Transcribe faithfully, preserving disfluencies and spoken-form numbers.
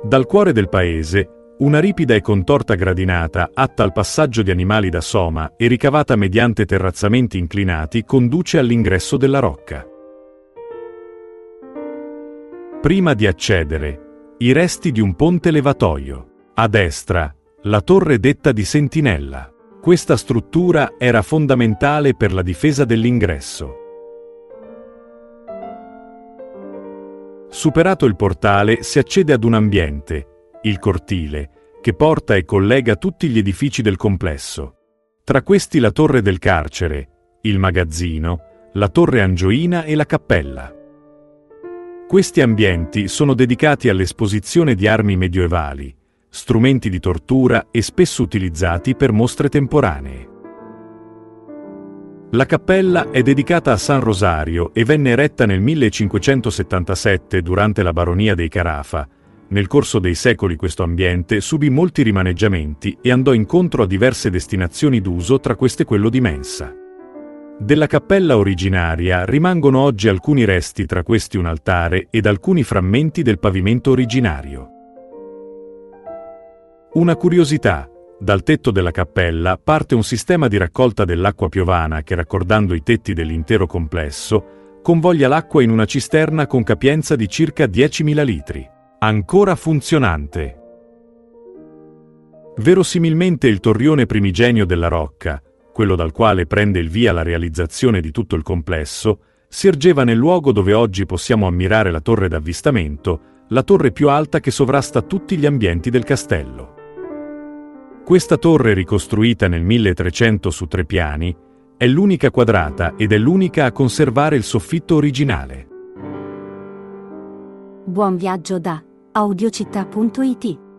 Dal cuore del paese, una ripida e contorta gradinata, atta al passaggio di animali da soma e ricavata mediante terrazzamenti inclinati, conduce all'ingresso della rocca. Prima di accedere, i resti di un ponte levatoio. A destra, la torre detta di sentinella. Questa struttura era fondamentale per la difesa dell'ingresso. Superato il portale, si accede ad un ambiente, il cortile, che porta e collega tutti gli edifici del complesso. Tra questi la torre del carcere, il magazzino, la torre angioina e la cappella. Questi ambienti sono dedicati all'esposizione di armi medioevali, strumenti di tortura e spesso utilizzati per mostre temporanee. La cappella è dedicata a San Rosario e venne eretta nel millecinquecentosettantasette durante la baronia dei Carafa. Nel corso dei secoli questo ambiente subì molti rimaneggiamenti e andò incontro a diverse destinazioni d'uso, tra queste quello di mensa. Della cappella originaria rimangono oggi alcuni resti, tra questi un altare ed alcuni frammenti del pavimento originario. Una curiosità: dal tetto della cappella parte un sistema di raccolta dell'acqua piovana che, raccordando i tetti dell'intero complesso, convoglia l'acqua in una cisterna con capienza di circa diecimila litri, ancora funzionante. Verosimilmente il torrione primigenio della rocca, quello dal quale prende il via la realizzazione di tutto il complesso, si ergeva nel luogo dove oggi possiamo ammirare la torre d'avvistamento, la torre più alta che sovrasta tutti gli ambienti del castello. Questa torre, ricostruita nel milletrecento su tre piani, è l'unica quadrata ed è l'unica a conservare il soffitto originale. Buon viaggio da audiocittà punto it.